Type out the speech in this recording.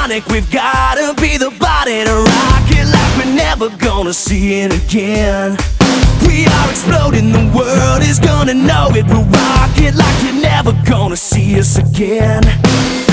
sonic. We've gotta be the body to rock it like we're never gonna see it again. We are exploding, the world is gonna know it. We'll rock it like you're never gonna see us again.